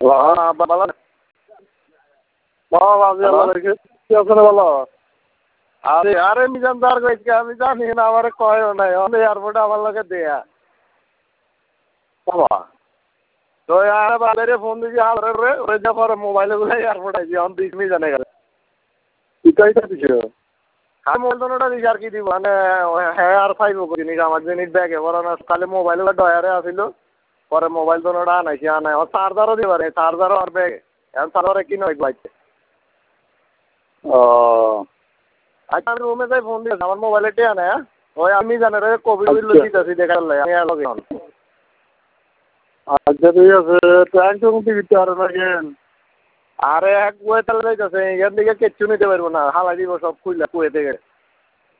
ভালো ভালো আরে আরে মিজান তার কইছে আমি জানি না আমারে কয়ও নাই অন এয়ারপোর্টে আমার লগে দেয়া বাবা তো আর বালেরে ফোন দিছি আরে রে ওই যে পরে মোবাইলে গুলো এয়ারপোর্টে আইছি অন দিস মি জানে গেল কি কইতা দিছো আমি মোবাইলটা দিছি আর কি দিব মানে হ্যাঁ আর ফাইবো করিনি আমার জিনিস ব্যাগে ভরানো খালি মোবাইলে ডয়ারে আছিল পরে মোবাইল দোনোটা আনাইছি আনাই ও চার্জারও দিবারে চার্জারও আর ব্যাগে এখন চার্জারে কি নয় বাইতে ও আচ্ছা আমি রুমে যাই ফোন দিয়েছি আমার মোবাইলে টিয়া না ওই আমি জানি রে কোভিড দিতেছি দেখার লাই আমি লগে অন আচ্ছা ঠিক আছে ট্যাঙ্ক টুঙ্ক দিতে আর লাগেন আরে এক কুয়ে তাহলে যাইতেছে এখান থেকে কিচ্ছু নিতে পারবো না হালাই দিব সব খুইলা কুয়ে থেকে